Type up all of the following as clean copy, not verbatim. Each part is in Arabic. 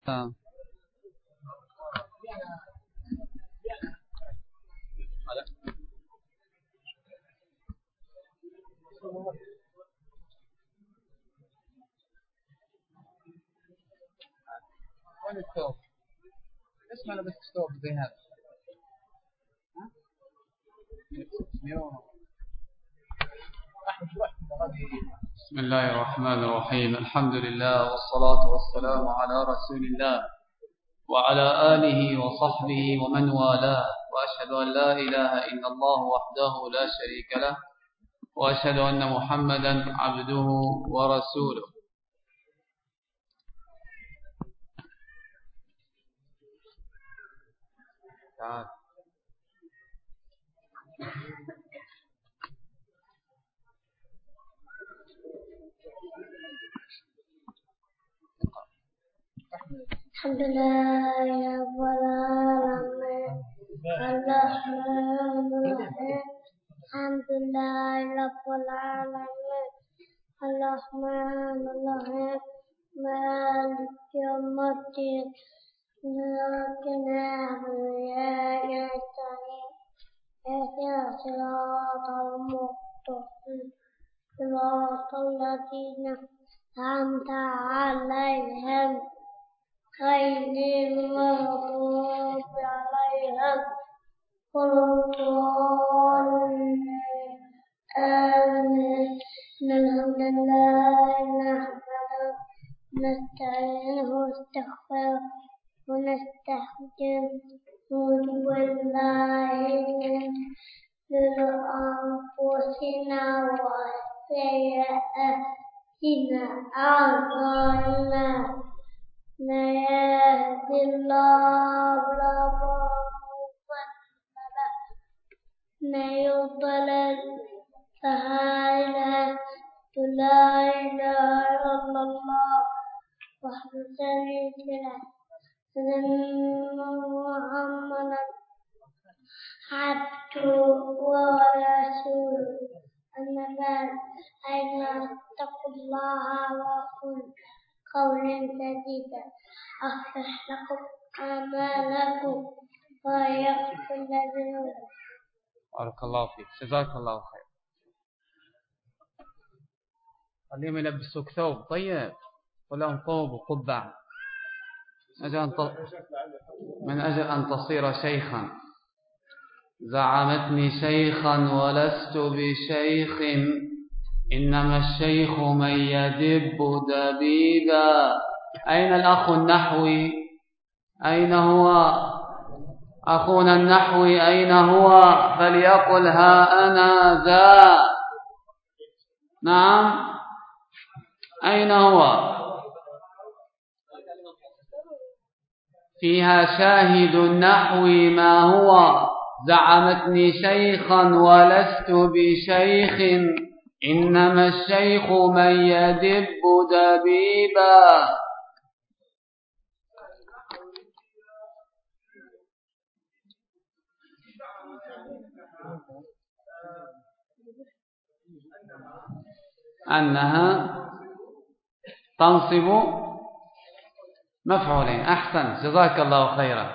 آه. وين الثوب؟ ليش ما لبست ثوب زي هذا؟ بسم الله الرحمن الرحيم. الحمد لله والصلاة والسلام على رسول الله وعلى آله وصحبه ومن والاه، وأشهد أن لا إله إلا الله وحده لا شريك له، وأشهد أن محمدا عبده ورسوله. تعال. الحمد لله رب العالمين الرحمن الرحيم الحمد لله رب العالمين الرحمن الرحيم مالك يوم الدين إياك نعبد وإياك نستعين اهدنا الصراط المستقيم صراط الذين أنعمت عليهم غير المغضوب عليهم ولا الضالين آمين. الحمد لله نحمده ونستعينه ونستغفره ونستهديه ونعوذ بالله من شرور أنفسنا وسيئات أعمالنا. من يهد الله فلا مضل له ومن يضلل فلا لا إله إلا الله وحده لا شريك له أن محمدا عبده ورسوله. أما بعد فإن اتقوا الله وقولوا قولا سديدا أصلح لكم أعمالكم ويغفر لكم. بارك الله فيك، جزاك الله خير. خليهم يلبسوك ثوب طيب ولهم ثوب وقبعة من أجل أن تصير شيخا. زعمتني شيخا ولست بشيخ، إنما الشيخ من يدب دبيبا. أين الأخ النحوي؟ أين هو أخونا النحوي؟ أين هو؟ فليقل ها أنا ذا. نعم، أين هو؟ فيها شاهد النحو ما هو؟ زعمتني شيخا ولست بشيخ، إنما الشيخ من يدب دبيبا. أنها تنصب مفعولين. أحسن، جزاك الله خيرا.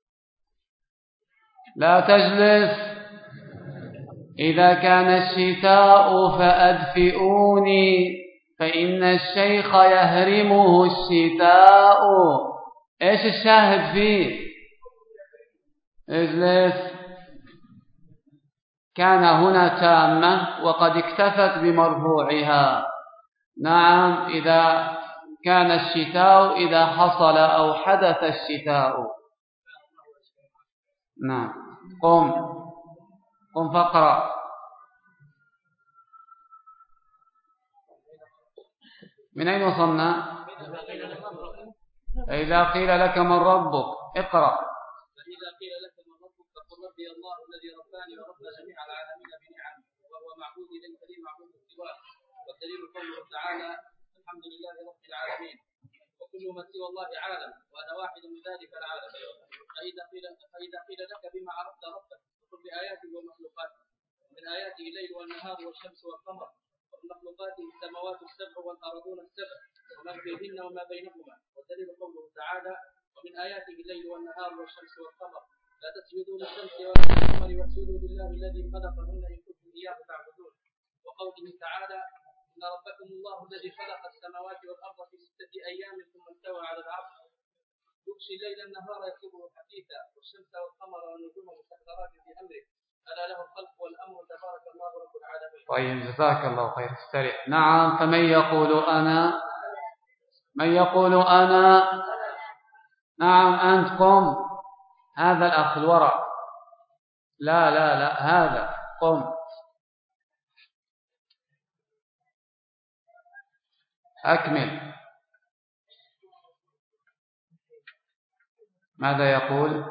لا تجلس. إذا كان الشتاء فأدفئوني، فإن الشيخ يهرمه الشتاء. إيش الشاهد فيه؟ اجلس. كان هنا تامة وقد اكتفت بمرفوعها. نعم، إذا كان الشتاء، إذا حصل أو حدث الشتاء. نعم، قم فاقرأ. من أين وصلنا؟ فإذا قيل لك من ربك، اقرأ. فإذا قيل لك من ربك فقل ربي الله الذي رباني ورب جميع العالمين بنعمه، وهو معبود ليس لي معبود سواه. والدليل قوله تعالى الحمد لله رب العالمين، وكل من سوى الله عالم وأنا واحد من ذلك العالم. فإذا قيل لك بما عرفت ربك فقل بآياته ومخلوقاته، من آياته الليل والنهار والشمس والقمر ومن مخلوقاته السماوات السبع والأرضون السبع وما فيهن وما بينهما، والدليل قوله تعالى: ومن آياته الليل والنهار والشمس والقمر لا تسجدوا للشمس ولا للقمر واسجدوا لله الذي خلقهن إن كنتم إياه تعبدون. وقوله تعالى: إن ربكم الله الذي خلق السماوات والأرض في 6 أيام ثم استوى على العرش يغشي الليل النهار يطلبه حثيثا والشمس والقمر والنجوم مسخرات في أمره ألا له الخلق والأمر تبارك الله رب العالمين. طيب جزاك الله خير. استريح. نعم. فمن يقول أنا؟ من يقول أنا؟ نعم أنت قم. هذا الأخ الوراء. لا لا لا هذا قم. أكمل. ماذا يقول؟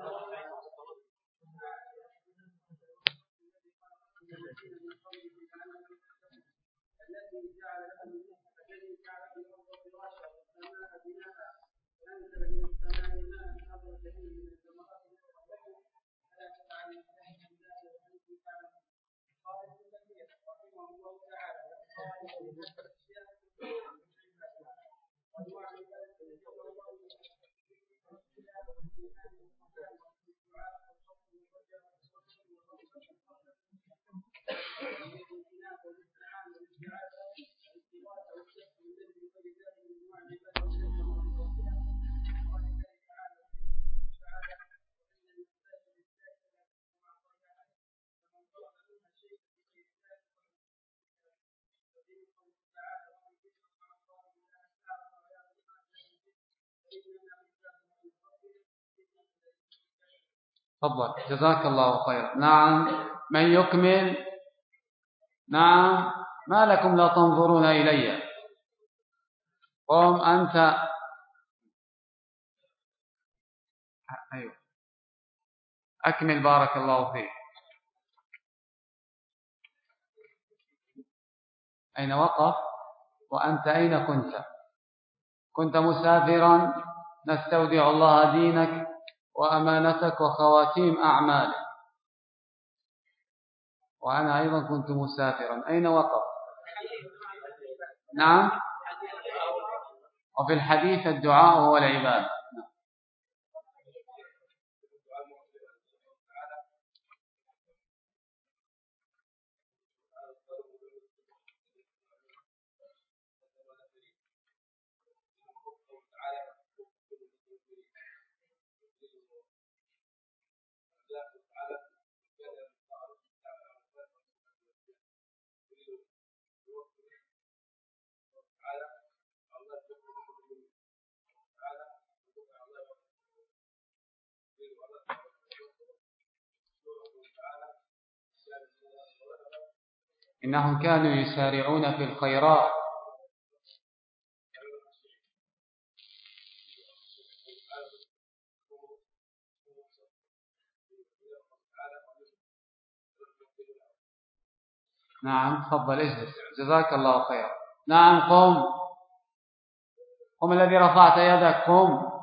تفضل جزاك الله خير. نعم من يكمل؟ نعم ما لكم لا تنظرون إلي؟ قم أنت. أيوة أكمل بارك الله فيك. أين وقف؟ وأنت أين كنت؟ كنت مسافرا نستودع الله دينك وأمانتك وخواتيم أعمالك، وأنا أيضا كنت مسافرا. أين وقف؟ نعم. وفي الحديث الدعاء هو العبادة. إنهم كانوا يسارعون في الخيرات. نعم تفضل اجلس جزاك الله خير. نعم قم. قم الذي رفعت يدك قم.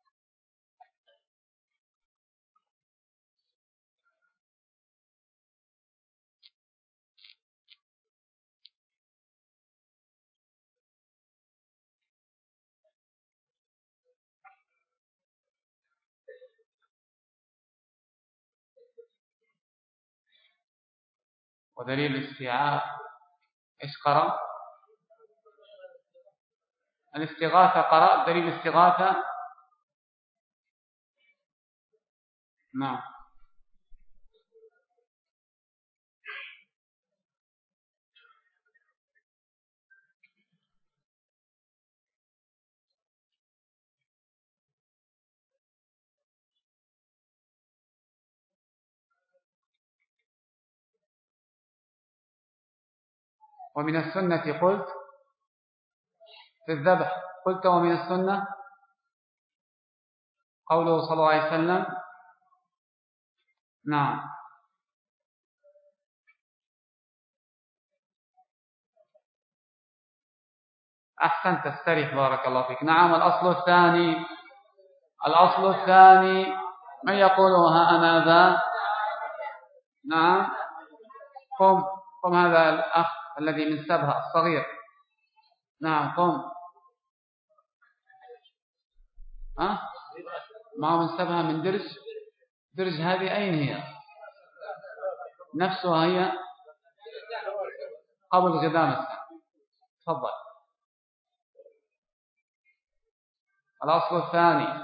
ودليل الاستيعاب ايش قرأ؟ الاستغاثة قرأ. دليل الاستغاثة نعم. ومن السنة قلت في الذبح قلت ومن السنة قوله صلى الله عليه وسلم. نعم أحسنت استريح بارك الله فيك. نعم الأصل الثاني. الأصل الثاني من يقولها أنا ذا؟ نعم قم. قم هذا الأخ الذي من سبها الصغير. نعم قم. ما من سبها من درج. درج هذه أين هي؟ نفسها هي قبل غدام الساعة. تفضل. الأصل الثاني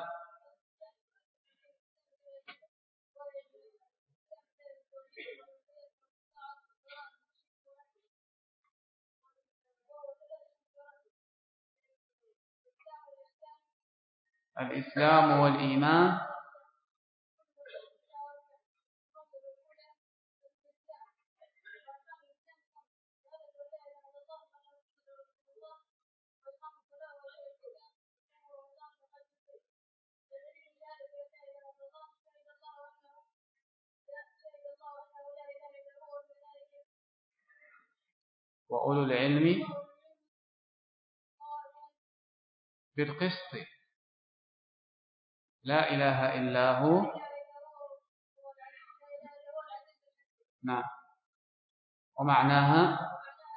الإسلام والإيمان وأولو العلم بالقسط لا إله إلا هو. نعم. ومعناها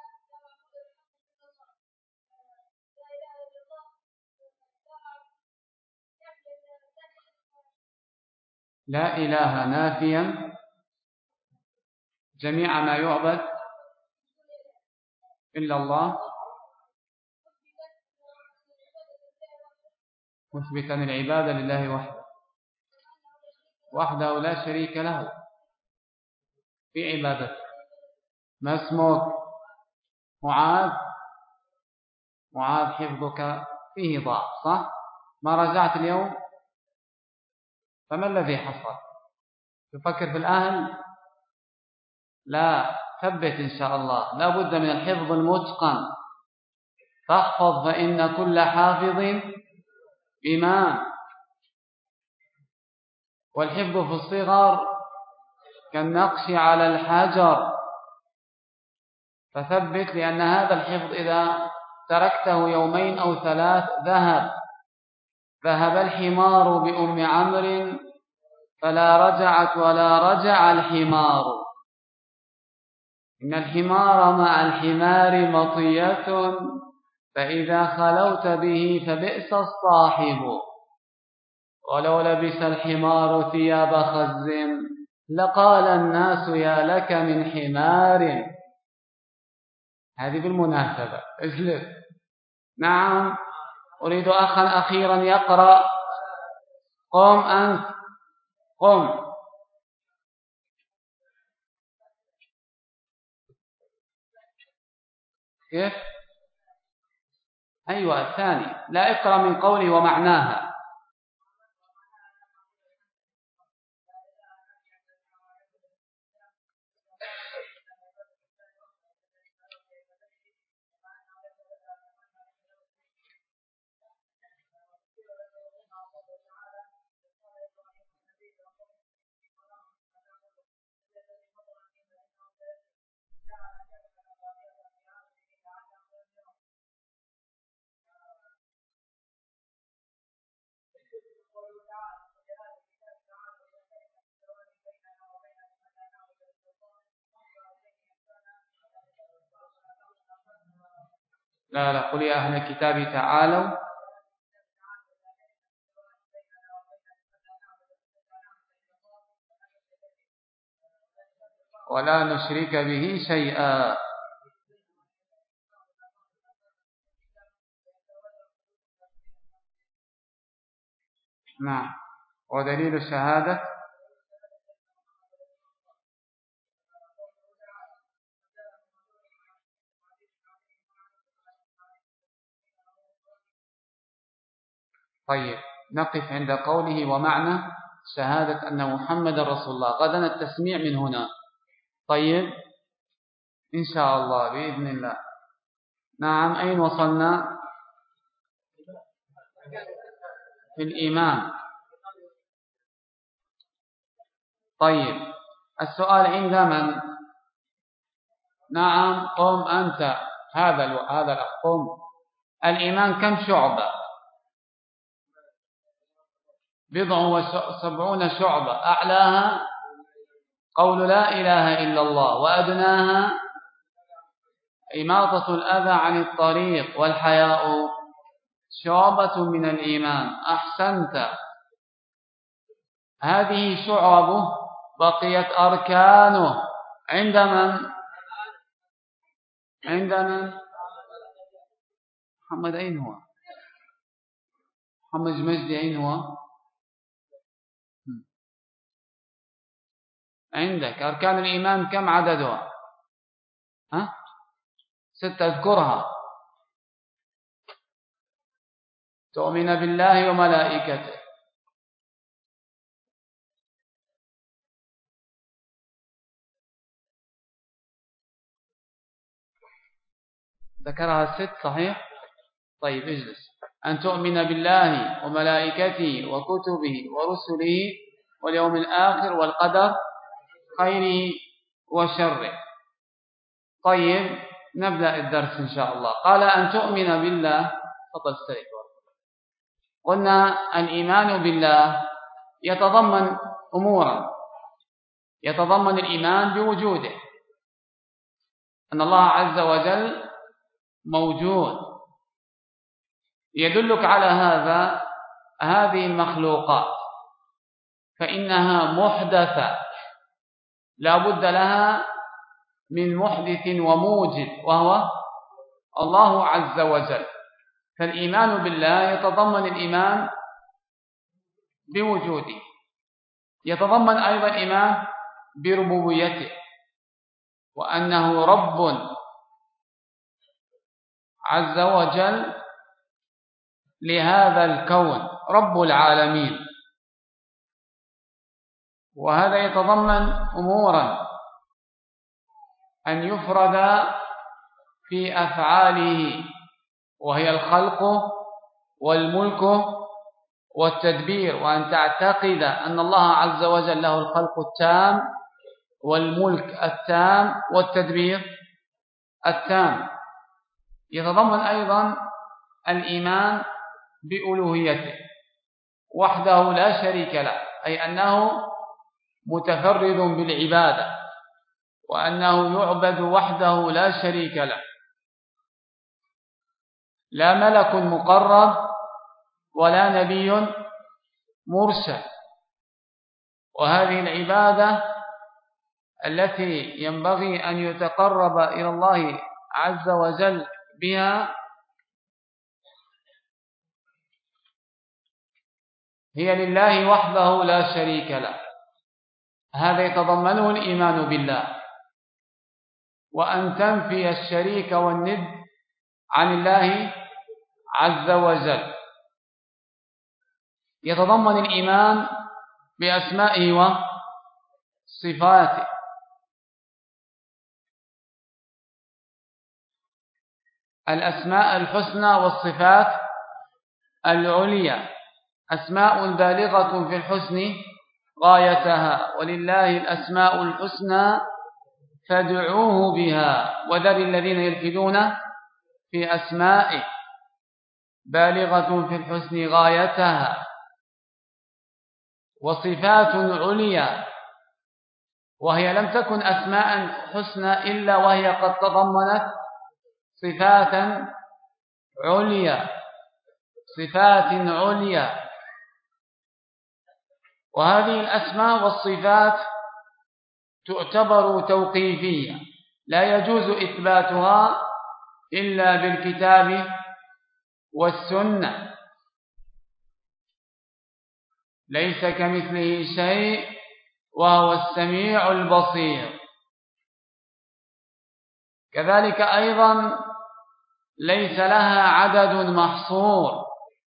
لا إله نافيا جميع ما يعبد إلا الله، مثبتا العبادة لله وحده لا شريك له في عبادته. ما اسمك؟ معاذ. حفظك فيه ضعف صح؟ ما رجعت اليوم؟ فما الذي حصل؟ تفكر في الأهل؟ لا، ثبت إن شاء الله. لا بد من الحفظ المتقن. فاحفظ فإن كل حافظ إمام. والحفظ في الصغر كالنقش على الحجر. فثبت، لأن هذا الحفظ إذا تركته يومين أو 3 ذهب الحمار بأم عمرو فلا رجعت ولا رجع الحمار. إن الحمار مع الحمار مطية فإذا خلوت به فبئس الصاحب. ولو لبس الحمار ثياب خز لقال الناس يا لك من حمار. هذه بالمناسبة اجلس. نعم. أريد أخا أخيرا يقرأ. قم أنت. قم. كيف؟ أيوة الثاني. لا، اقرأ من قولي ومعناها. لا قل يا أهل الكتاب تعالوا ولا نشرك به شيئا. نعم. ودليل الشهادة طيب، نقف عند قوله ومعنى شهادة أن محمد رسول الله. غدا التسميع من هنا. طيب إن شاء الله بإذن الله. نعم. أين وصلنا؟ في الإيمان. طيب السؤال عند من؟ نعم قم أنت. هذا الأخ قم. الإيمان كم شعبة؟ 70 شعبة. أعلاها قول لا إله إلا الله، وأدناها إماطة الأذى عن الطريق، والحياء شعبة من الإيمان. أحسنت. هذه شعبه، بقيت أركانه عند من؟ محمد أين هو؟ محمد مجدي أين هو؟ عندك أركان الإيمان كم عددها؟ 6 اذكرها. تؤمن بالله وملائكته، ذكرها 6 صحيح؟ طيب اجلس. أن تؤمن بالله وملائكته وكتبه ورسله واليوم الآخر والقدر خيره وشره. طيب نبدأ الدرس إن شاء الله. قال أن تؤمن بالله. تفضل استريح. قلنا الإيمان بالله يتضمن أمورا. يتضمن الإيمان بوجوده، أن الله عز وجل موجود. يدلك على هذا هذه المخلوقات، فإنها محدثة لا بد لها من محدث وموجد وهو الله عز وجل. فالإيمان بالله يتضمن الإيمان بوجوده، يتضمن أيضا الإيمان بربوبيته، وأنه رب عز وجل لهذا الكون، رب العالمين. وهذا يتضمن أمورا: أن يفرد في أفعاله وهي الخلق والملك والتدبير، وأن تعتقد أن الله عز وجل له الخلق التام والملك التام والتدبير التام. يتضمن أيضا الإيمان بألوهيته وحده لا شريك له، أي أنه متفرد بالعبادة، وأنه يعبد وحده لا شريك له، لا ملك مقرب ولا نبي مرسل. وهذه العبادة التي ينبغي أن يتقرب إلى الله عز وجل بها هي لله وحده لا شريك له. هذا يتضمنه الإيمان بالله، وأن تنفي الشريك والند عن الله عز وجل. يتضمن الإيمان بأسمائه وصفاته، الأسماء الحسنى والصفات العليا، أسماء بالغة في الحسن غايتها، ولله الأسماء الحسنى فادعوه بها وذر الذين يلحدون في أسمائه، بالغة في الحسن غايتها، وصفات عليا، وهي لم تكن أسماء حسنى إلا وهي قد تضمنت صفات عليا، صفات عليا. وهذه الأسماء والصفات تعتبر توقيفية، لا يجوز إثباتها إلا بالكتاب والسنة. ليس كمثله شيء وهو السميع البصير. كذلك أيضا ليس لها عدد محصور.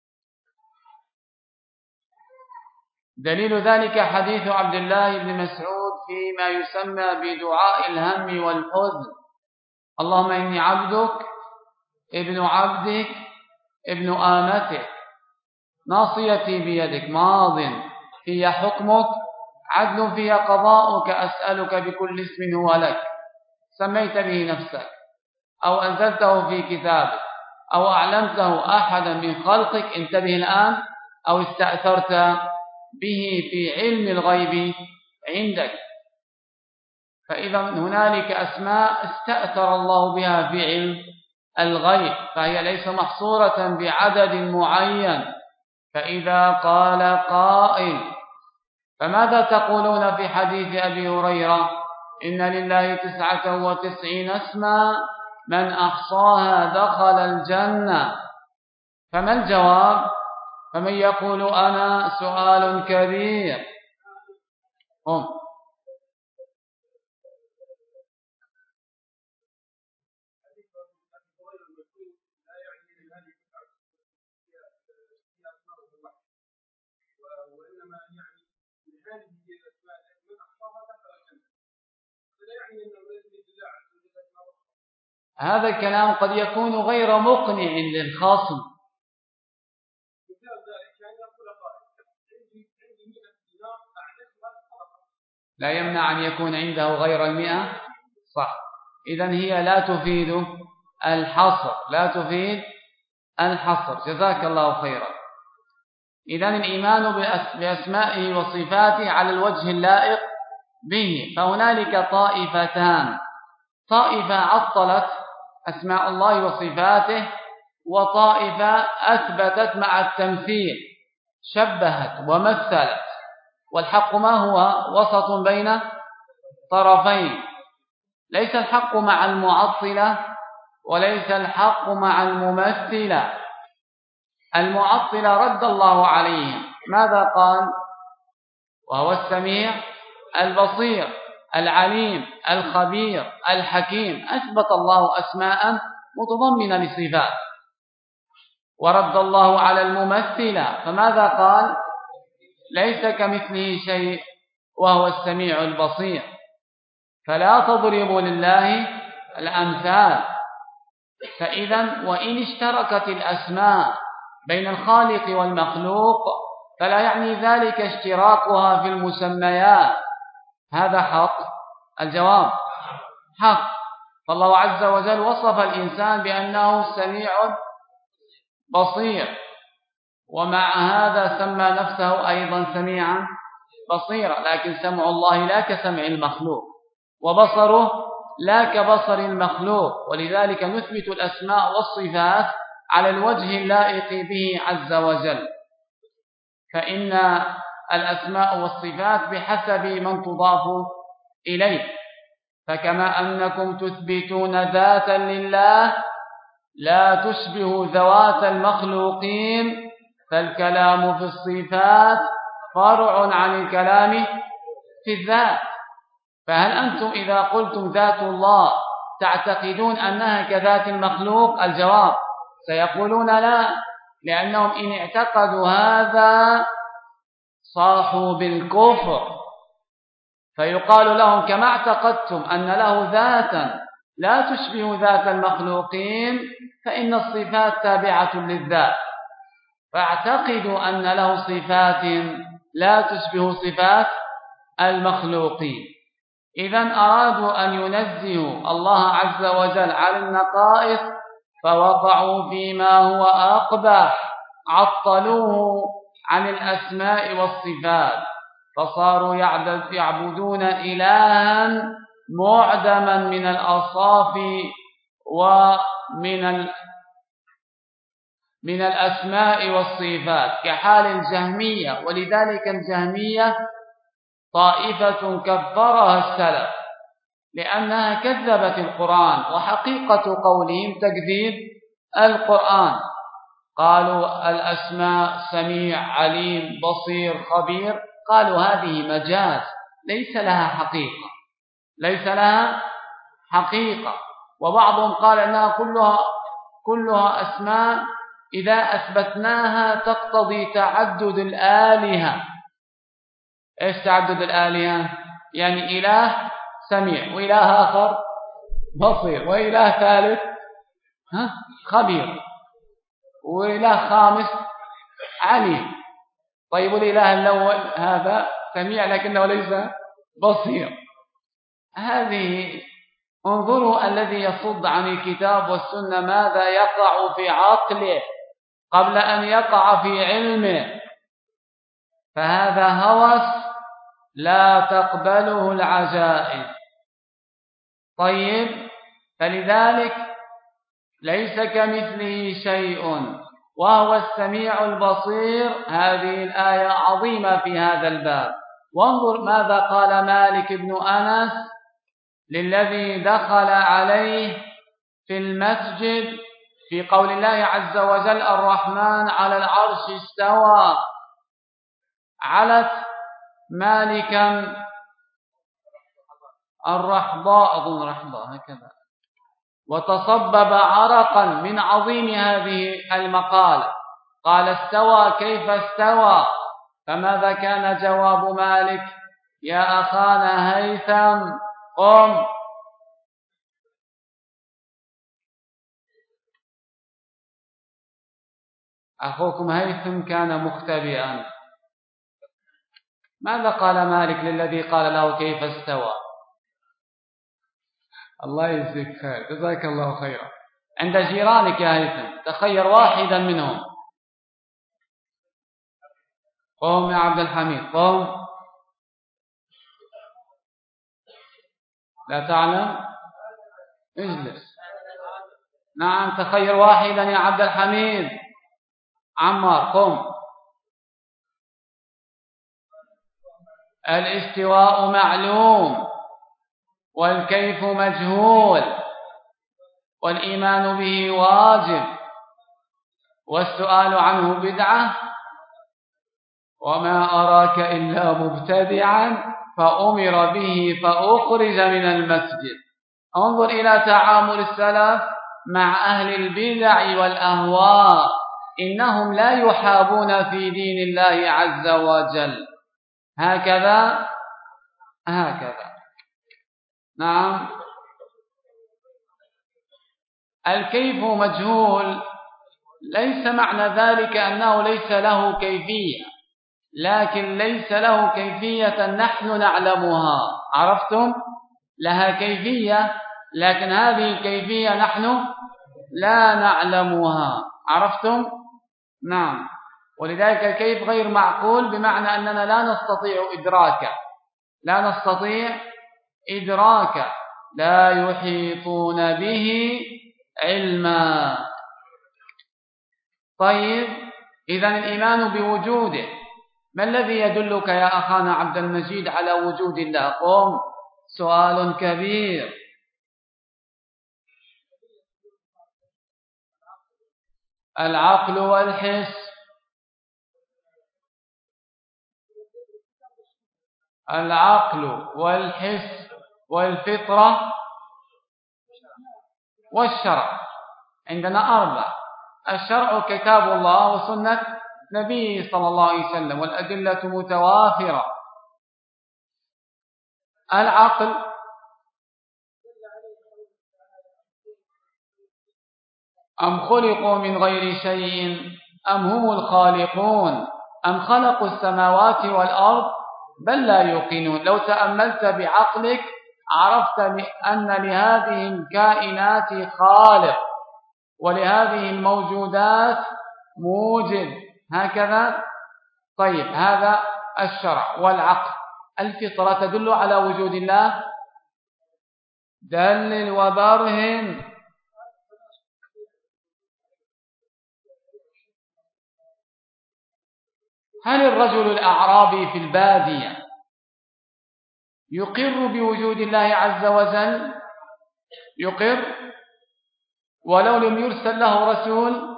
دليل ذلك حديث عبد الله بن مسعود فيما يسمى بدعاء الهم والحزن: اللهم إني عبدك ابن عبدك ابن آمتك، ناصيتي بيدك، ماض في حكمك، عدل في قضاؤك، أسألك بكل اسم هو لك سميت به نفسك أو أنزلته في كتابك أو أعلمته أحدا من خلقك، انتبه الآن، أو استأثرت به في علم الغيب عندك فإذا هنالك أسماء استأثر الله بها في علم الغيب، فهي ليس محصورة بعدد معين. فإذا قال قائل: فماذا تقولون في حديث أبي هريرة إن لله 99 اسما من أحصاها دخل الجنة؟ فما الجواب؟ فمن يقول أنا؟ سؤال كبير. هذا الكلام قد يكون غير مقنع للخصم. لا يمنع أن يكون عنده غير 100. صح. إذن هي لا تفيد الحصر، لا تفيد الحصر. جزاك الله خيرا. إذن الإيمان بأسمائه وصفاته على الوجه اللائق به. فهنالك طائفتان: طائفة عطلت أسماء الله وصفاته، وطائفة أثبتت مع التمثيل، شبهت ومثلت. والحق ما هو؟ وسط بين طرفين. ليس الحق مع المعطلة وليس الحق مع الممثلة. المعطلة رد الله عليهم، ماذا قال؟ وهو السميع البصير العليم الخبير الحكيم. أثبت الله أسماء متضمنة لصفات. ورد الله على الممثلة، فماذا قال؟ ليس كمثله شيء وهو السميع البصير. فلا تضربوا لله الأمثال. فإذا وإن اشتركت الأسماء بين الخالق والمخلوق فلا يعني ذلك اشتراكها في المسميات. هذا حق؟ الجواب حق. فالله عز وجل وصف الإنسان بأنه سميع بصير، ومع هذا سمى نفسه أيضا سميعا بصيرا. لكن سمع الله لا كسمع المخلوق، وبصره لا كبصر المخلوق. ولذلك نثبت الأسماء والصفات على الوجه اللائق به عز وجل. فإن الأسماء والصفات بحسب من تضاف إليه. فكما أنكم تثبتون ذاتا لله لا تشبه ذوات المخلوقين، فالكلام في الصفات فرع عن الكلام في الذات. فهل أنتم إذا قلتم ذات الله تعتقدون أنها كذات المخلوق؟ الجواب سيقولون لا، لأنهم إن اعتقدوا هذا صاحوا بالكفر. فيقال لهم: كما اعتقدتم أن له ذاتا لا تشبه ذات المخلوقين فإن الصفات تابعة للذات، فاعتقدوا أن له صفات لا تشبه صفات المخلوقين. إذن أرادوا أن ينزهوا الله عز وجل عن النقائص فوقعوا فيما هو أقبح، عطلوه عن الأسماء والصفات، فصاروا يعبدون إلها معدما من الأوصاف ومن الأسماء والصفات، كحال الجهمية. ولذلك الجهمية طائفة كفرها السلف لأنها كذبت القرآن، وحقيقة قولهم تكذيب القرآن. قالوا الأسماء سميع عليم بصير خبير، قالوا هذه مجاز ليس لها حقيقة، ليس لها حقيقة. وبعضهم قال أنها كلها أسماء إذا أثبتناها تقتضي تعدد الآلهة. إيش تعدد الآلهة؟ يعني إله سميع، وإله آخر بصير، وإله ثالث خبير، وإله خامس عليم. طيب الإله الأول هذا سميع لكنه ليس بصير. هذه انظروا الذي يصد عن الكتاب والسنة ماذا يقع في عقله قبل أن يقع في علمه. فهذا هوس لا تقبله العجائز. طيب، فلذلك ليس كمثله شيء وهو السميع البصير. هذه الآية عظيمة في هذا الباب. وانظر ماذا قال مالك بن أنس للذي دخل عليه في المسجد في قول الله عز وجل: الرحمن على العرش استوى. علت مالكا الرحضاء، أظن رحضاء هكذا، وتصبب عرقا من عظيم هذه المقالة. قال: استوى كيف استوى؟ فماذا كان جواب مالك؟ يا أخانا هيثم قم. أخوكم هيثم كان مختبئا. ماذا قال مالك للذي قال له كيف استوى؟ الله يجزيك خير، جزاك الله خيرا. عند جيرانك يا هيثم تخير واحدا منهم. قم يا عبد الحميد قم. لا تعلم؟ اجلس. نعم، تخير واحدا يا عبد الحميد. عمار قم. الاستواء معلوم والكيف مجهول والإيمان به واجب والسؤال عنه بدعة وما أراك إلا مبتدعا فأمر به فأخرج من المسجد. انظر إلى تعامل السلف مع أهل البدع والأهواء، إنهم لا يحابون في دين الله عز وجل. هكذا. نعم. الكيف مجهول ليس معنى ذلك أنه ليس له كيفية، لكن ليس له كيفية نحن نعلمها. عرفتم؟ لها كيفية، لكن هذه الكيفية نحن لا نعلمها. عرفتم؟ نعم. ولذلك الكيف غير معقول، بمعنى أننا لا نستطيع إدراكه، لا يحيطون به علما. طيب، إذن الإيمان بوجوده. ما الذي يدلك يا أخانا عبد المجيد على وجود الله؟ قم، سؤال كبير. العقل والحس. العقل والحس والفطرة والشرع. عندنا 4. الشرع كتاب الله وسنة نبيه صلى الله عليه وسلم، والأدلة متوافرة. العقل أم خلقوا من غير شيء أم هم الخالقون أم خلقوا السماوات والأرض بل لا يوقنون. لو تأملت بعقلك عرفت أن لهذه الكائنات خالق ولهذه الموجودات موجد. هكذا. طيب، هذا الشرع والعقل. الفطرة تدل على وجود الله. دلل وبرهن. هل الرجل الأعرابي في البادية يقر بوجود الله عز وجل؟ يقر ولو لم يرسل له رسول.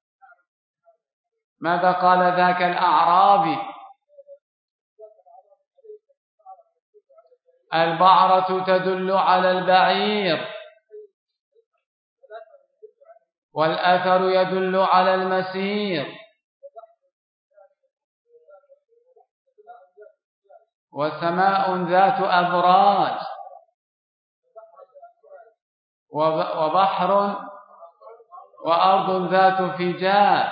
ماذا قال ذاك الأعرابي؟ البعرة تدل على البعير والأثر يدل على المسير وسماء ذات أبراج وبحر وأرض ذات فجاج.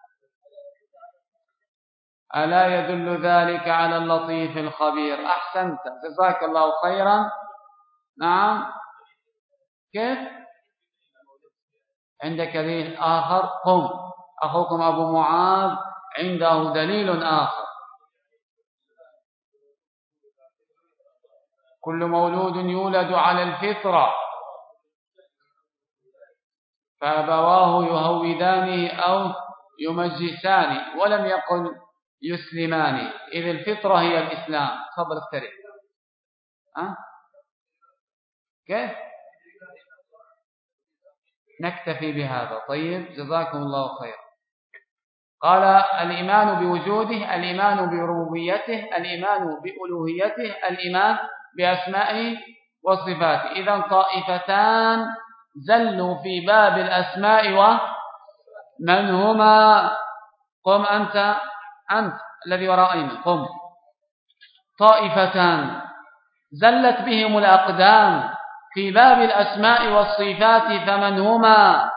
ألا يدل ذلك على اللطيف الخبير؟ أحسنت، جزاك الله خيرا. نعم. كيف؟ عندك دليل آخر؟ قم. أخوكم أبو معاذ عنده دليل آخر. كل مولود يولد على الفطرة فأبواه يهودانه أو يمجسانه، ولم يقل يسلمانه، إذ الفطرة هي الإسلام. تفضل اخترع. كيف نكتفي بهذا؟ طيب جزاكم الله خير. قال الإيمان بوجوده، الإيمان بربوبيته، الإيمان بألوهيته، الإيمان بأسمائه وصفاته. إذن طائفتان زلوا في باب الأسماء ومن هما؟ قم أنت الذي ورائنا، قم. طائفتان زلت بهم الأقدام في باب الأسماء والصفات، فمن هما؟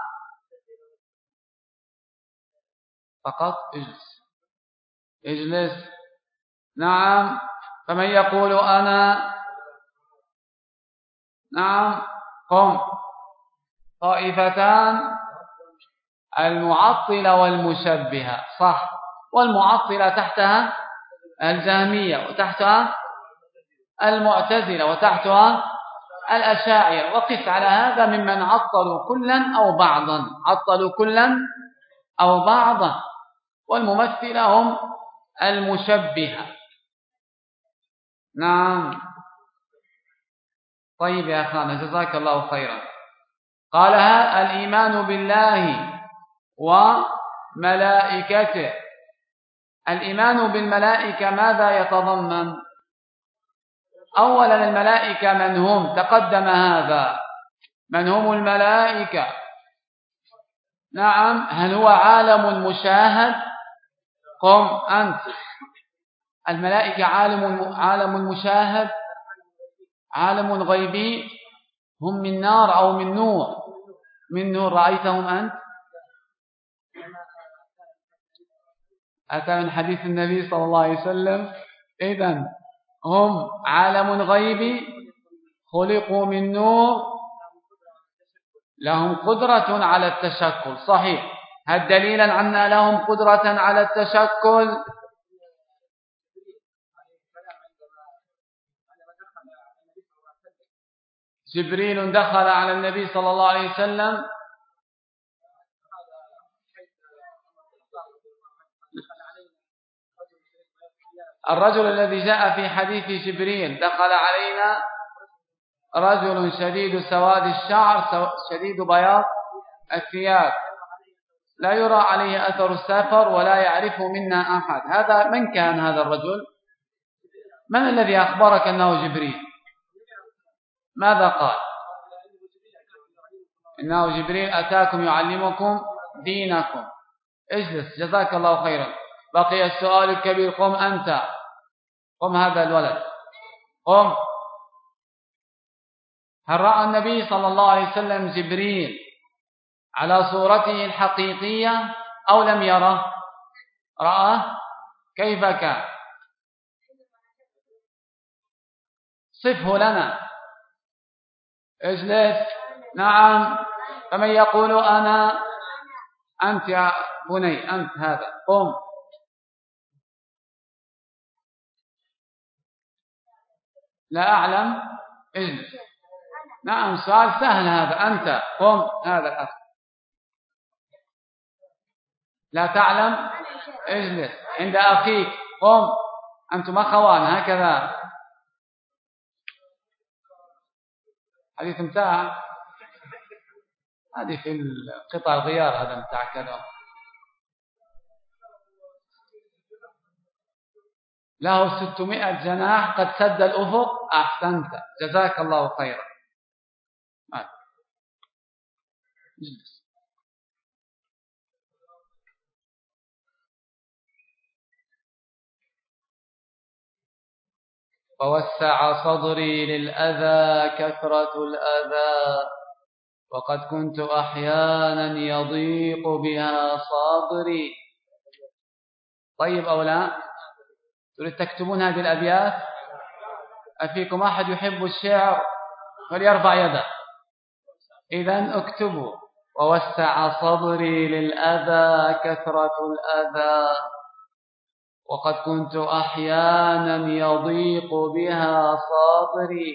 فقط اجلس. نعم، فمن يقول أنا؟ نعم، قم. طائفتان المعطلة والمشبهة، صح. والمعطلة تحتها الجهمية، وتحتها المعتزلة، وتحتها الأشاعرة. وقس على هذا ممن عطلوا كلا أو بعضا، عطلوا كلا أو بعضا. والممثلة هم المشبهة. نعم. طيب يا أخانا جزاك الله خيرا. قال الإيمان بالله وملائكته. الإيمان بالملائكة ماذا يتضمن؟ أولا الملائكة من هم؟ تقدم هذا. من هم الملائكة؟ نعم، هل هو عالم مشاهد؟ قم أنت. الملائكة عالم مشاهد، عالم غيبي. هم من نار أو من نور؟ من نور. رأيتهم أنت؟ أتى من حديث النبي صلى الله عليه وسلم. إذن هم عالم غيبي، خلقوا من نور، لهم قدرة على التشكل. صحيح. هل دليلا أن لهم قدرة على التشكل؟ جبريل دخل على النبي صلى الله عليه وسلم. الرجل الذي جاء في حديث جبريل: دخل علينا رجل شديد سواد الشعر شديد بياض الثياب، لا يرى عليه أثر السفر ولا يعرفه منا أحد. هذا من كان هذا الرجل؟ من الذي أخبرك أنه جبريل؟ ماذا قال؟ إنه جبريل أتاكم يعلمكم دينكم. اجلس جزاك الله خيرا. بقي السؤال الكبير. قم أنت، قم هذا الولد، قم. هل رأى النبي صلى الله عليه وسلم جبريل على صورته الحقيقية أو لم يره؟ رأى. كيف كان؟ صفه لنا. اجلس. نعم، فمن يقول أنا؟ أنت يا بني، أنت هذا، قم. لا أعلم. اجلس. نعم، سؤال سهل هذا. أنت قم. هذا الأخ. لا تعلم. اجلس عند أخيك. قم. أنتم أخوان هكذا. حديث متاع هذه في قطع الغيار، هذا متاع كذا. له 600 جناح قد سد الأفق. أحسنت جزاك الله خيرا. اجلس. فوسع صدري للأذى كثرة الأذى، وقد كنت أحيانا يضيق بها صدري. طيب أو لا؟ تريد تكتبون هذه الأبيات؟ أفيكم أحد يحب الشعر فليرفع يده. إذن اكتبوا: ووسع صدري للأذى كثرة الأذى، وقد كنت أحيانا يضيق بها صدري.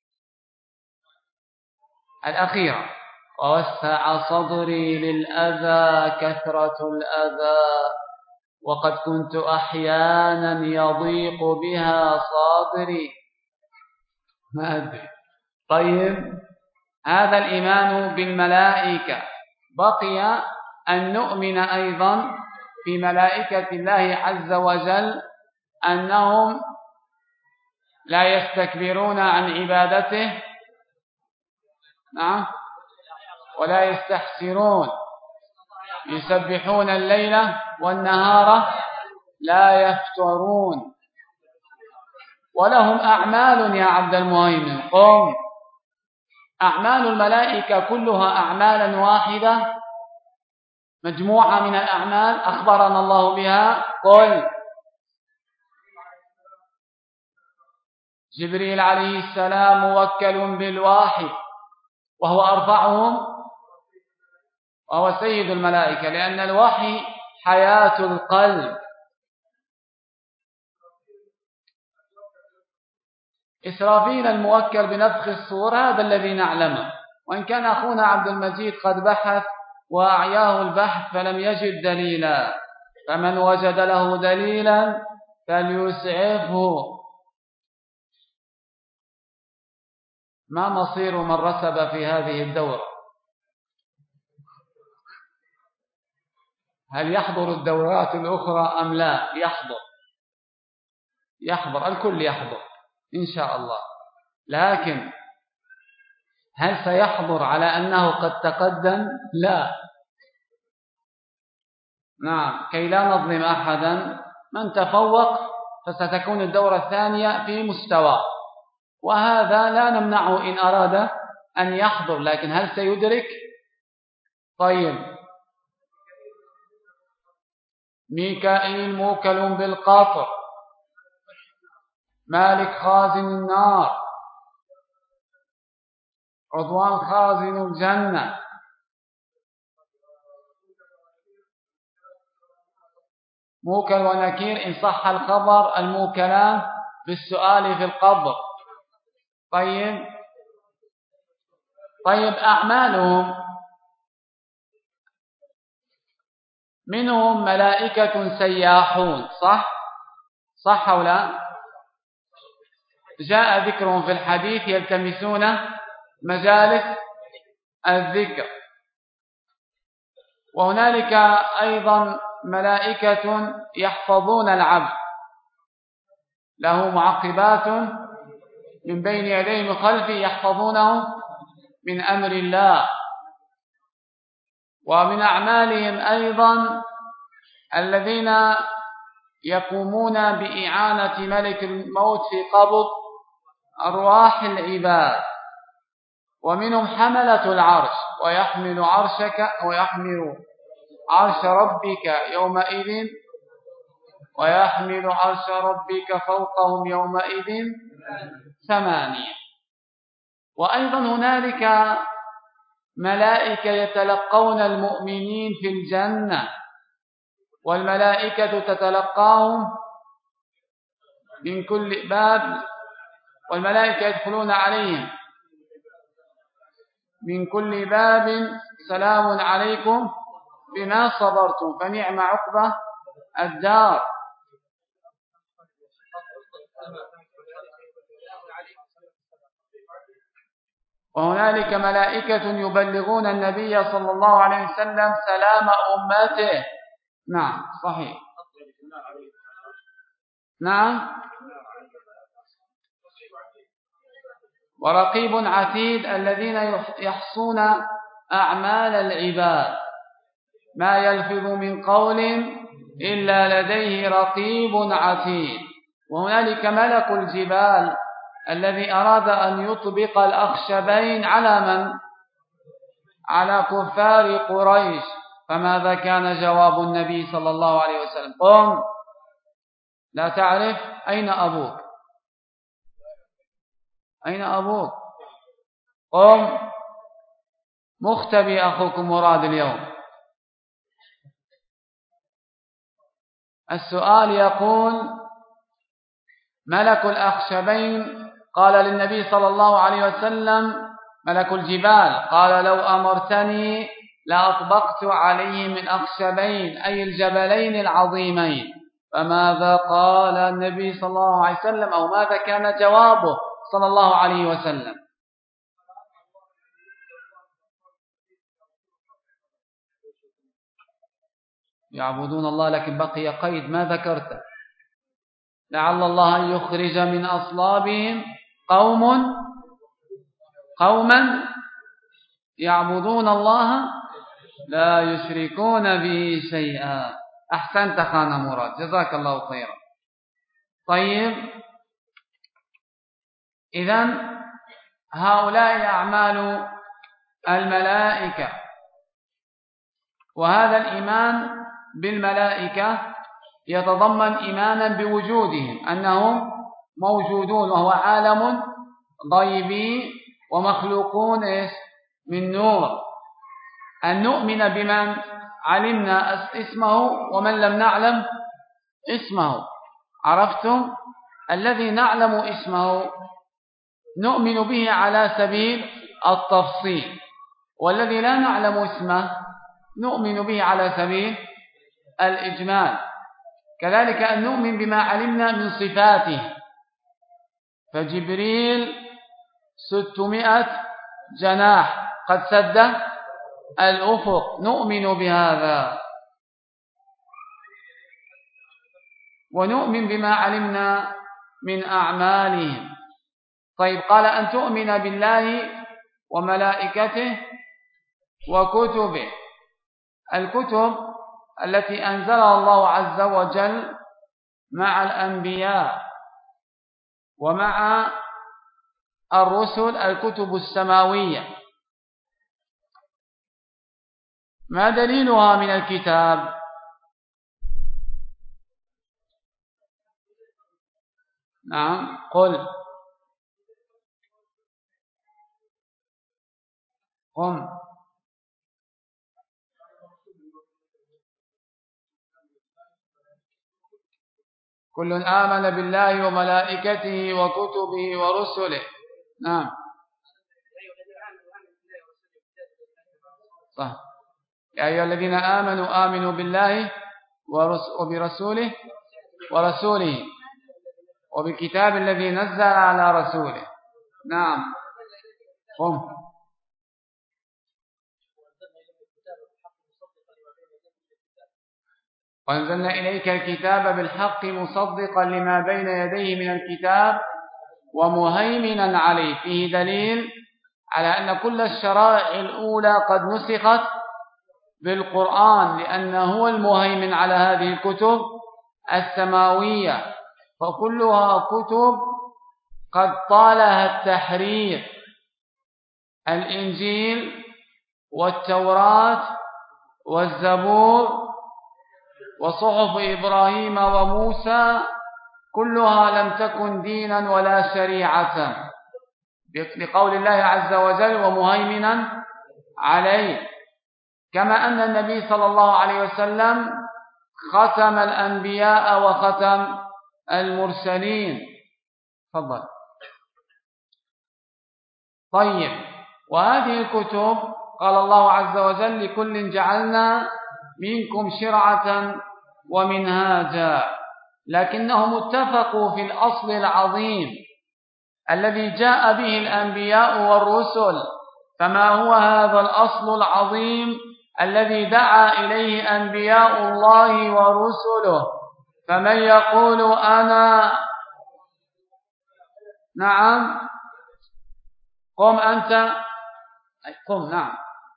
الأخيرة ووسع صدري للأذى كثرة الأذى وقد كنت أحيانا يضيق بها صدري. ما أدري. طيب، هذا الإيمان بالملائكة. بقي أن نؤمن أيضا في ملائكة الله عز وجل أنهم لا يستكبرون عن عبادته، نعم، ولا يستحسرون، يسبحون الليل والنهار لا يفترون، ولهم أعمال يا عبد المهيمن. قم. أعمال الملائكة كلها أعمالا واحدة، مجموعة من الأعمال أخبرنا الله بها. قل. جبريل عليه السلام موكل بالوحي وهو أرفعهم وهو سيد الملائكة، لأن الوحي حياة القلب. إسرافيل الموكل بنفخ الصور هذا الذي نعلمه، وإن كان أخونا عبد المجيد قد بحث وأعياه البحث فلم يجد دليلا، فمن وجد له دليلا فليسعفه. ما مصير من رسب في هذه الدورة؟ هل يحضر الدورات الأخرى أم لا؟ يحضر الكل يحضر إن شاء الله، لكن هل سيحضر على أنه قد تقدم؟ لا. نعم، كي لا نظلم أحدا، من تفوق فستكون الدورة الثانية في مستوى، وهذا لا نمنعه إن أراد أن يحضر، لكن هل سيدرك؟ طيب، ميكائيل موكل بالقطر، مالك خازن النار، رضوان خازن الجنة، موكل ونكير إن صح الخبر، الموكلان بالسؤال في القبر. طيب أعمالهم، منهم ملائكة سياحون، صح أو لا؟ جاء ذكرهم في الحديث يلتمسون مجالس الذكر. وهنالك أيضا ملائكة يحفظون العبد، له معقبات من بين يديه من خلفه يحفظونه من أمر الله. ومن أعمالهم أيضا الذين يقومون بإعانة ملك الموت في قبض أرواح العباد. ومنهم حملة العرش ويحمل عرش ربك يومئذ ويحمل عرش ربك فوقهم يومئذ 8. وأيضا هنالك ملائكة يتلقون المؤمنين في الجنة، والملائكة تتلقاهم من كل باب، والملائكة يدخلون عليهم من كل باب سلام عليكم بما صبرتم فنعم عقبى الدار. وهنالك ملائكة يبلغون النبي صلى الله عليه وسلم سلام أمته. نعم صحيح. نعم. ورقيب عتيد الذين يحصون أعمال العباد، ما يلفظ من قول إلا لديه رقيب عتيد. وهنالك ملك الجبال الذي أراد أن يطبق الأخشبين على من؟ على كفار قريش. فماذا كان جواب النبي صلى الله عليه وسلم؟ قم، لا تعرف أين أبوك؟ أين أبوك؟ قم، مختبي أخوكم مراد اليوم. السؤال يقول: ملك الأخشبين قال للنبي صلى الله عليه وسلم: ملك الجبال قال: لو أمرتني لأطبقت عليهم الأخشبين أي الجبلين العظيمين. فماذا قال النبي صلى الله عليه وسلم، أو ماذا كان جوابه صلى الله عليه وسلم؟ يعبدون الله، لكن بقي قيد ما ذكرته: لعل الله أن يخرج من أصلابهم قوما يعبدون الله لا يشركون به شيئا. أحسنت خانا مراد، جزاك الله خيرا. طيب، إذن هؤلاء أعمال الملائكة، وهذا الإيمان بالملائكة يتضمن إيمانا بوجودهم أنهم موجودون، وهو عالم غيبي ومخلوقون من نور. أن نؤمن بمن علمنا اسمه ومن لم نعلم اسمه. عرفتم؟ الذي نعلم اسمه نؤمن به على سبيل التفصيل، والذي لا نعلم اسمه نؤمن به على سبيل الإجمال. كذلك أن نؤمن بما علمنا من صفاته، فجبريل 600 جناح قد سد الأفق، نؤمن بهذا. ونؤمن بما علمنا من أعمالهم. طيب، قال أن تؤمن بالله وملائكته وكتبه. الكتب التي أنزلها الله عز وجل مع الأنبياء ومع الرسل، الكتب السماوية. ما دليلها من الكتاب؟ نعم، قل. قم. كل آمن بالله وملائكته وكتبه ورسله. نعم، صح. يا أيها الذين آمنوا آمنوا بالله وبرسوله ورسوله وبالكتاب الذي نزل على رسوله. نعم، قم. وأنزلنا إليك الكتاب بالحق مصدقا لما بين يديه من الكتاب ومهيمنا عليه. فيه دليل على أن كل الشرائع الأولى قد نسخت بالقرآن، لأنه هو المهيمن على هذه الكتب السماوية، فكلها كتب قد طالها التحريف: الإنجيل والتوراة والزبور وصحف إبراهيم وموسى، كلها لم تكن دينا ولا شريعة، لقول الله عز وجل: ومهيمنا عليه. كما أن النبي صلى الله عليه وسلم ختم الأنبياء وختم المرسلين. تفضل. طيب، وهذه الكتب قال الله عز وجل: لكل جعلنا منكم شرعة ومنهاجا. لكنهم اتفقوا في الأصل العظيم الذي جاء به الأنبياء والرسل. فما هو هذا الأصل العظيم الذي دعا إليه أنبياء الله ورسله؟ فمن يقول أنا. نعم، قم أنت. قم. نعم،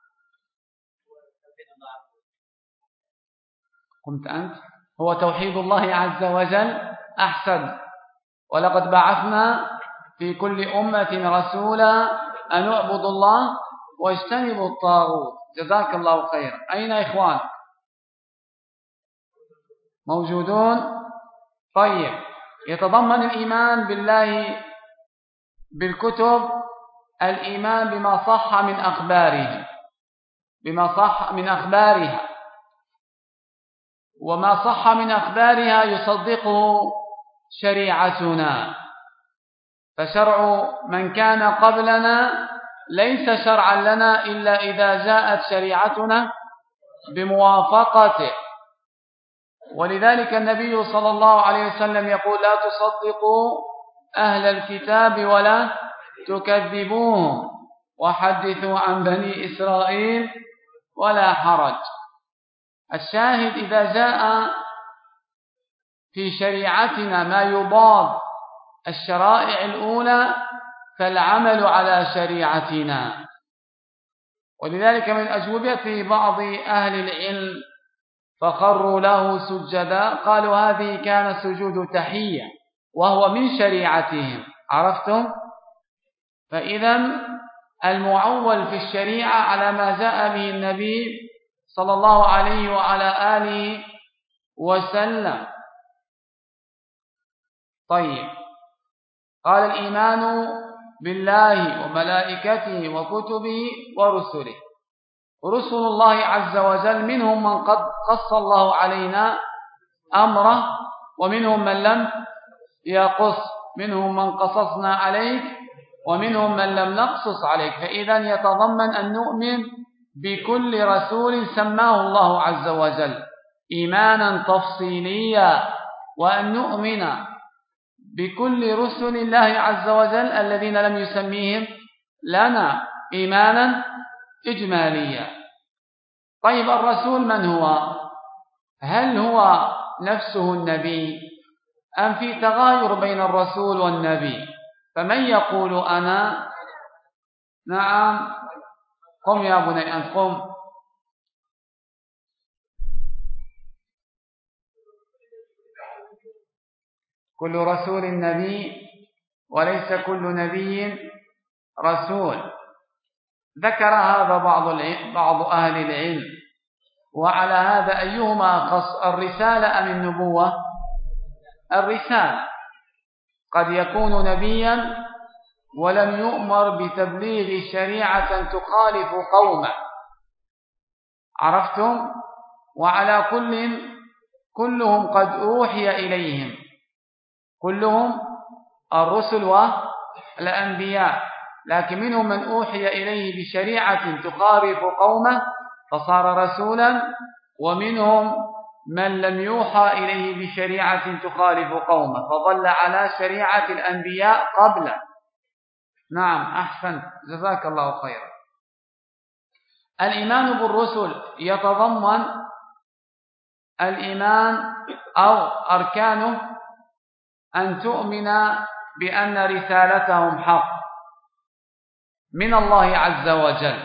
قمت أنت. هو توحيد الله عز وجل. أحسن. ولقد بعثنا في كل أمة رسولا أن اعبدوا الله واجتنبوا الطاغوت. جزاك الله خيرا. أين إخوان؟ موجودون؟ طيب، يتضمن الإيمان بالله بالكتب الإيمان بما صح من أخباره، بما صح من أخبارها، وما صح من أخبارها يصدقه شريعتنا، فشرع من كان قبلنا ليس شرعا لنا إلا إذا جاءت شريعتنا بموافقته. ولذلك النبي صلى الله عليه وسلم يقول: لا تصدقوا أهل الكتاب ولا تكذبوهم وحدثوا عن بني إسرائيل ولا حرج. الشاهد: إذا جاء في شريعتنا ما يضاد الشرائع الأولى فالعمل على شريعتنا. ولذلك من أجوبة بعض أهل العلم فخروا له سجدا، قالوا هذه كان سجود تحية وهو من شريعتهم. عرفتم؟ فإذا المعول في الشريعة على ما جاء به النبي صلى الله عليه وعلى آله وسلم. طيب، قال: الإيمان بالله وملائكته وكتبه ورسله. رسل الله عز وجل منهم من قد قص الله علينا أمره، ومنهم من لم يقص، منهم من قصصنا عليك ومنهم من لم نقصص عليك. فإذا يتضمن أن نؤمن بكل رسول سماه الله عز وجل إيمانا تفصيليا، وأن نؤمن بكل رسل الله عز وجل الذين لم يسميهم لنا إيمانا إجماليا. طيب، الرسول من هو؟ هل هو نفسه النبي أم في تغاير بين الرسول والنبي؟ فمن يقول أنا؟ نعم، قم يا بني أنت، قم. كل رسول نبي وليس كل نبي رسول. ذكر هذا بعض أهل العلم. وعلى هذا أيهما أخص، الرسالة أم النبوة؟ الرسالة. قد يكون نبيا ولم يؤمر بتبليغ شريعة تخالف قومه. عرفتم؟ وعلى كلهم قد أوحي إليهم، كلهم الرسل والأنبياء، لكن منهم من أوحي إليه بشريعة تخالف قومه فصار رسولا، ومنهم من لم يوحى إليه بشريعة تخالف قومه فظل على شريعة الأنبياء قبله. نعم، أحسنت، جزاك الله خيرا. الإيمان بالرسل يتضمن الإيمان أو أركانه أن تؤمن بأن رسالتهم حق من الله عز وجل،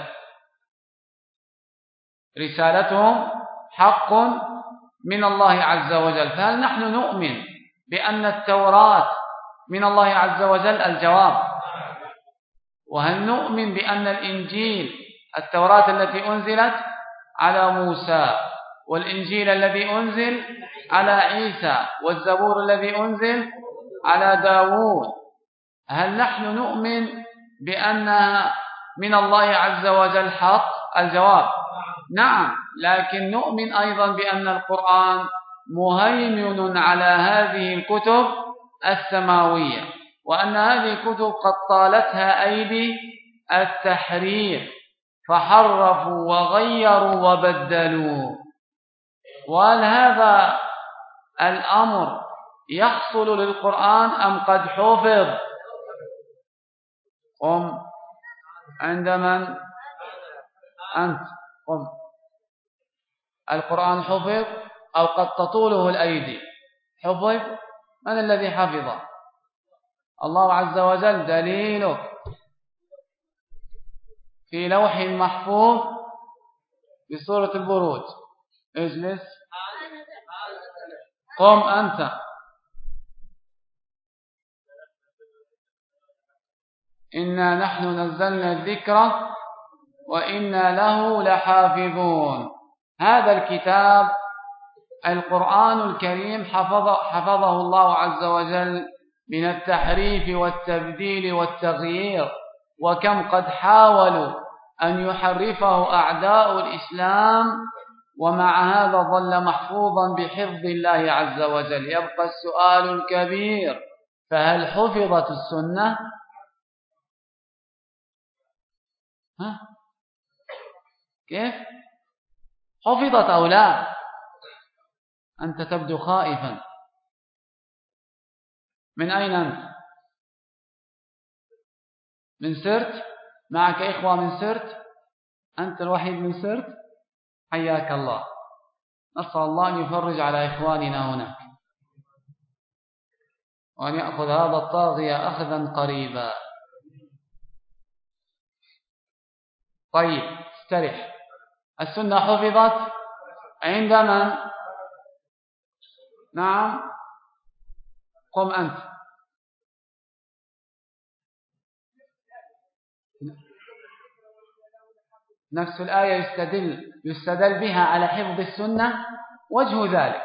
رسالتهم حق من الله عز وجل. فهل نحن نؤمن بأن التوراة من الله عز وجل؟ الجواب: وهل نؤمن بأن الإنجيل، التوراة التي أنزلت على موسى، والإنجيل الذي أنزل على عيسى، والزبور الذي أنزل على داود، هل نحن نؤمن بأنها من الله عز وجل حق؟ الجواب: نعم، لكن نؤمن أيضا بأن القرآن مهيمن على هذه الكتب السماوية، وأن هذه الكتب قد طالتها أيدي التحريف فحرفوا وغيروا وبدلوا. وهل هذا الأمر يحصل للقرآن أم قد حفظ؟ قم. عند من أنت؟ قم. القرآن حفظ أو قد تطوله الأيدي؟ حفظ. من الذي حفظه؟ الله عز وجل. دليلك في لوح محفوظ بسورة البروج. اجلس. قم أنت. إنا نحن نزلنا الذكر وإنا له لحافظون. هذا الكتاب القرآن الكريم حفظه الله عز وجل من التحريف والتبديل والتغيير، وكم قد حاولوا أن يحرفه أعداء الإسلام ومع هذا ظل محفوظا بحفظ الله عز وجل. يبقى السؤال الكبير: فهل حفظت السنة؟ كيف؟ حفظت أو لا؟ أنت تبدو خائفا. من أين أنت؟ من سرت؟ معك إخوة من سرت؟ أنت الوحيد من سرت؟ حياك الله. نسأل الله أن يفرج على إخواننا هناك وأن يأخذ هذا الطاغية أخذا قريبا. طيب استرح. السنة حفظت عند من؟ نعم، قم أنت. نفس الآية يستدل بها على حفظ السنة. وجه ذلك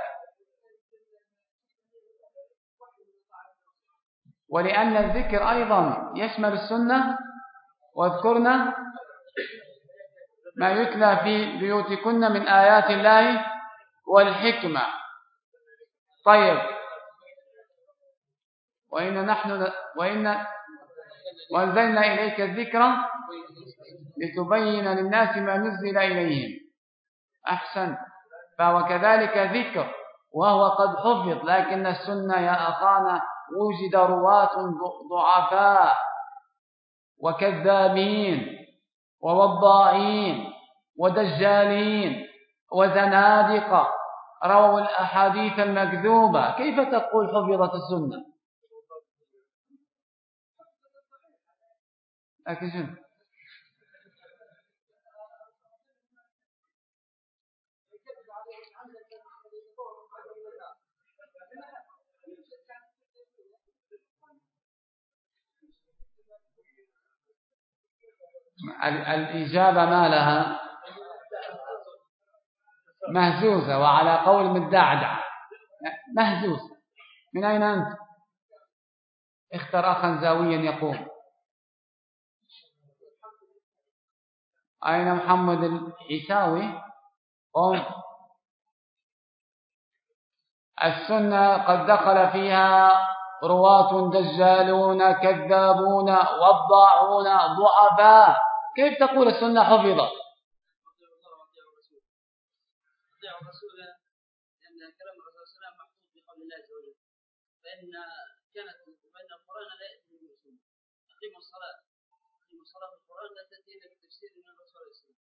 ولأن الذكر أيضا يشمل السنة. واذكرنا ما يتلى في بيوتكن من آيات الله والحكمة. طيب، وأنزلنا إليك الذكر لتبين للناس ما نزل إليهم. أحسن. فهو كذلك ذكر وهو قد حفظ، لكن السنة يا أخانا وجد رواة ضعفاء وكذابين ووضاعين ودجالين وزنادقة رووا الأحاديث المكذوبة. كيف تقول حفظت السنة؟ لكن شنو؟ الإجابة ما لها؟ مهزوزة، وعلى قول مدعدع مهزوزة. من أين أنت؟ اختر أخا زاويا يقوم. أين محمد العيساوي؟ قم. السنة قد دخل فيها رواة دجالون كذابون وضاعون ضعفاء. كيف تقول السنة حفظت؟ فإن القرآن لا يأتي من السنة. أقيموا الصلاة في القرآن لا تأتي إلا بالتفسير من الرسول عليه السلام.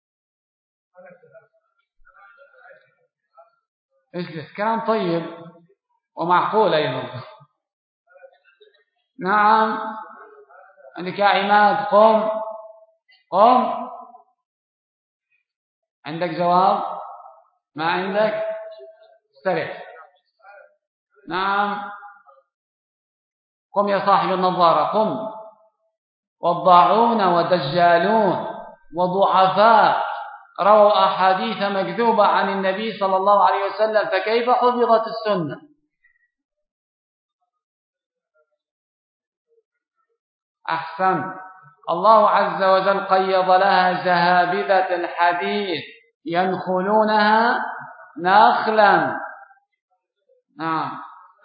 اجلس. كلام طيب ومعقول أيضا. نعم. عندك يا عماد؟ قم. عندك جواب؟ ما عندك؟ استرح. نعم، قم يا صاحب النظارة، قم. وضاعون ودجالون وضعفاء رووا أحاديث مكذوبة عن النبي صلى الله عليه وسلم، فكيف حفظت السنة؟ أحسن. الله عز وجل قيض لها جهابذة الحديث ينخلونها نخلا. نعم.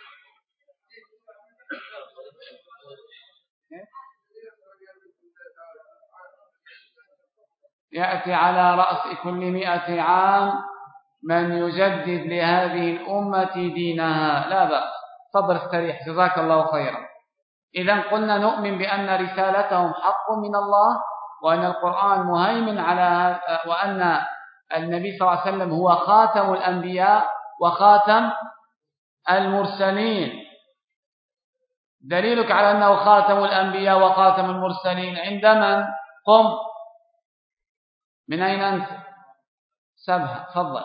يأتي على رأس كل 100 عام من يجدد لهذه الأمة دينها. لا بأس. صبر استريح، جزاك الله خيرا. إذن قلنا نؤمن بأن رسالتهم حق من الله، وأن القرآن مهيمن على، وأن النبي صلى الله عليه وسلم هو خاتم الأنبياء وخاتم المرسلين. دليلك على أنه خاتم الأنبياء وخاتم المرسلين عند من؟ قم. من أين أنت؟ سبها، تفضل.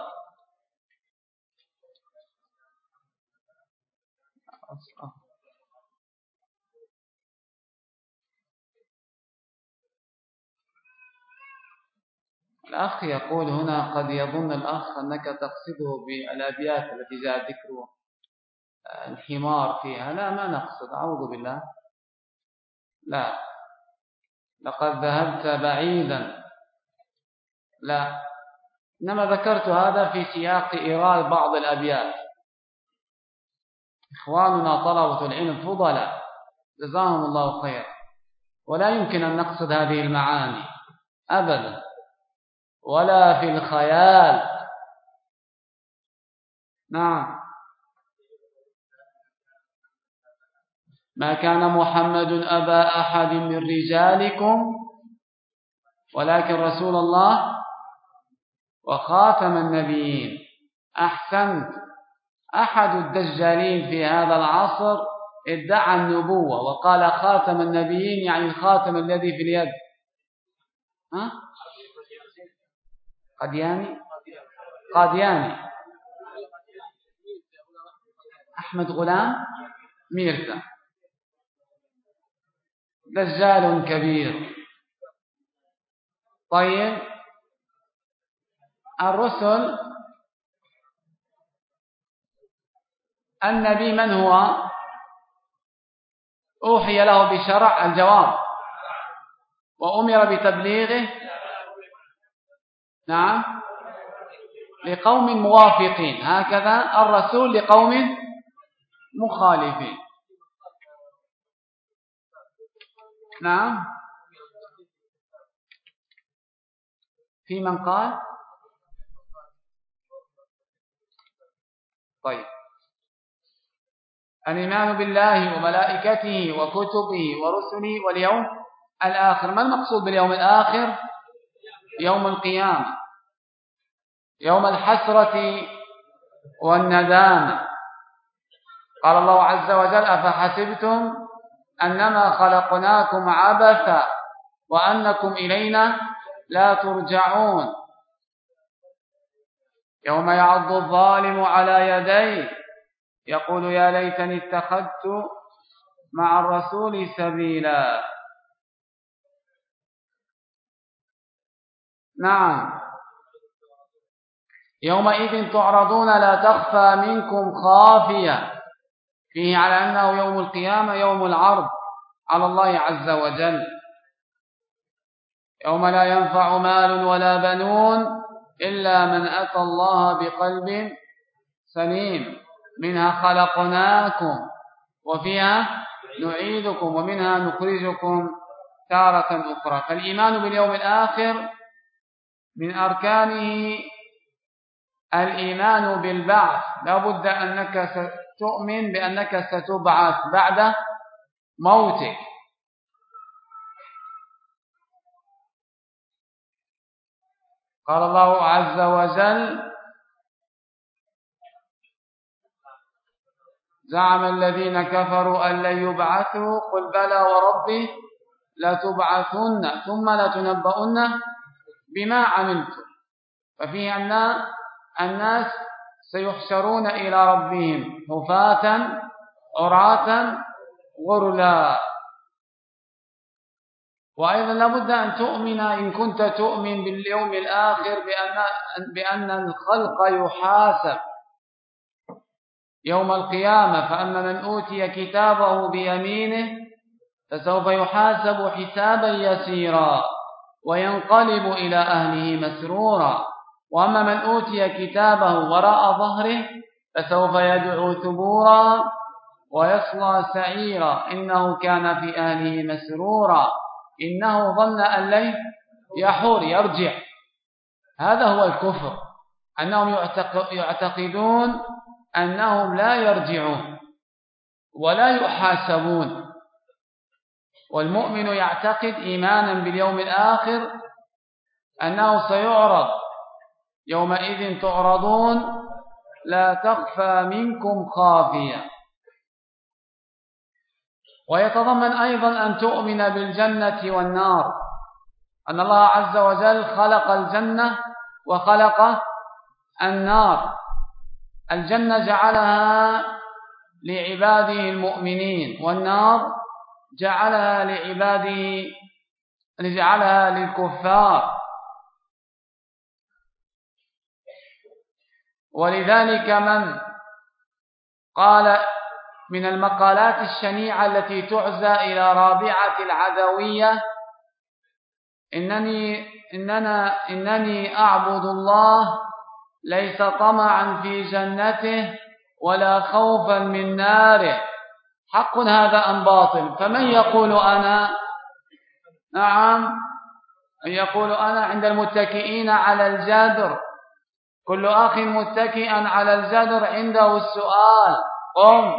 الأخ يقول هنا: قد يظن الأخ أنك تقصده بالأبيات التي جاء ذكر الحمار فيها. لا، ما نقصد، أعوذ بالله. لا، لقد ذهبت بعيدا. لا، إنما ذكرت هذا في سياق إيراد بعض الأبيات. إخواننا طلبة العلم فضلاء جزاهم الله خيرا، ولا يمكن أن نقصد هذه المعاني أبدا ولا في الخيال. نعم. ما كان محمد أبا أحد من رجالكم ولكن رسول الله وخاتم النبيين. أحسنت. أحد الدجالين في هذا العصر ادعى النبوة وقال خاتم النبيين، يعني الخاتم الذي في اليد. قادياني أحمد غلام ميرزا، دجال كبير. طيب، الرسل، النبي من هو؟ أوحي له بشرع الجواب وأمر بتبليغه. نعم، لقوم موافقين، هكذا الرسول لقوم مخالفين. نعم. في من قال. طيب، الإيمان بالله وملائكته وكتبه ورسله واليوم الآخر. ما المقصود باليوم الآخر؟ يوم القيامة، يوم الحسرة والندامة. قال الله عز وجل: أفحسبتم أنما خلقناكم عبثا وأنكم إلينا لا ترجعون. يوم يعض الظالم على يديه يقول يا ليتني اتخذت مع الرسول سبيلا. نعم. يومئذ تعرضون لا تخفى منكم خافية، فيه على أنه يوم القيامة يوم العرض على الله عز وجل. يوم لا ينفع مال ولا بنون إلا من أتى الله بقلب سليم. منها خلقناكم وفيها نعيدكم ومنها نخرجكم تارة أخرى. فالإيمان باليوم الآخر من أركانه الإيمان بالبعث. لا بد أنك ستؤمن بأنك ستبعث بعد موتك. قال الله عز وجل: زعم الذين كفروا أن لن يبعثوا قل بلى وربي لتبعثن ثم لتنبؤن بما عملتم. ففيه أن الناس سيحشرون إلى ربهم حفاة عراة غرلا. وأيضا لابد أن تؤمن، إن كنت تؤمن باليوم الآخر، بأن الخلق يحاسب يوم القيامة. فأما من أوتي كتابه بيمينه فسوف يحاسب حسابا يسيرا وينقلب إلى أهله مسرورا. وأما من أوتي كتابه وراء ظهره فسوف يدعو ثبورا ويصلى سعيرا إنه كان في أهله مسرورا إنه ظن أن لن يحور يرجع. هذا هو الكفر، أنهم يعتقدون أنهم لا يرجعون ولا يحاسبون. والمؤمن يعتقد إيمانا باليوم الآخر أنه سيعرض: يومئذ تعرضون لا تخفى منكم خافية. ويتضمن أيضا أن تؤمن بالجنة والنار، أن الله عز وجل خلق الجنة وخلق النار. الجنة جعلها لعباده المؤمنين، والنار جعلها للكفار. ولذلك من قال من المقالات الشنيعة التي تعزى إلى رابعة العدوية إنني أعبد الله ليس طمعا في جنته ولا خوفا من ناره، حق هذا أم باطل؟ فمن يقول أنا؟ نعم، يقول أنا عند المتكئين على الجدر، كل أخ متكئا على الجدر عنده السؤال، قم.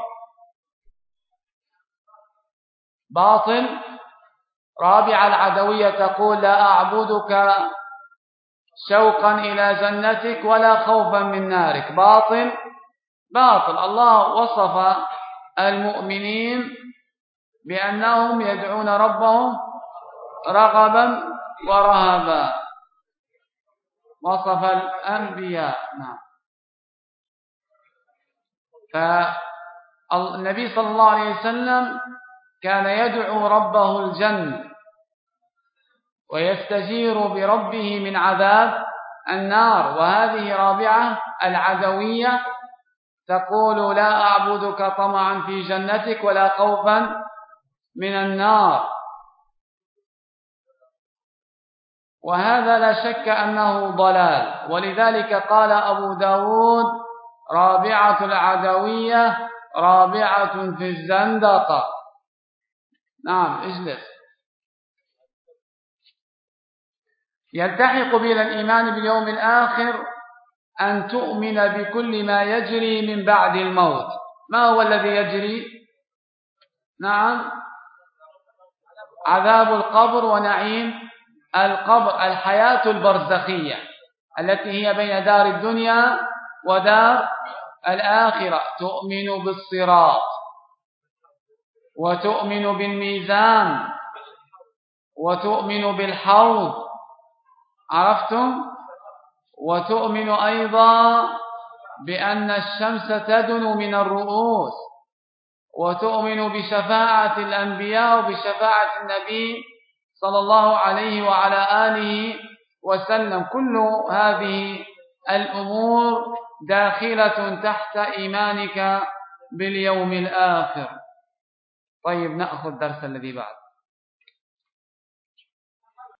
باطل. رابعة العدوية تقول لا أعبدك شوقا إلى جنتك ولا خوفا من نارك، باطل. باطل. الله وصف المؤمنين بأنهم يدعون ربهم رغبا ورهبا، وصف الأنبياء. نعم. فالنبي صلى الله عليه وسلم كان يدعو ربه الجنة ويستجير بربه من عذاب النار. وهذه رابعة العدوية تقول لا أعبدك طمعا في جنتك ولا خوفا من النار، وهذا لا شك أنه ضلال. ولذلك قال أبو داود رابعة العدوية رابعة في الزندقة. نعم، اجلس. يلتحق بنا الإيمان باليوم الآخر أن تؤمن بكل ما يجري من بعد الموت. ما هو الذي يجري؟ نعم، عذاب القبر ونعيم القبر، الحياة البرزخية التي هي بين دار الدنيا ودار الآخرة. تؤمن بالصراط، وتؤمن بالميزان، وتؤمن بالحوض، عرفتم؟ وتؤمن أيضا بأن الشمس تدنو من الرؤوس، وتؤمن بشفاعة الأنبياء وبشفاعة النبي صلى الله عليه وعلى آله وسلم. كل هذه الأمور داخلة تحت إيمانك باليوم الآخر. طيب، نأخذ الدرس الذي بعد.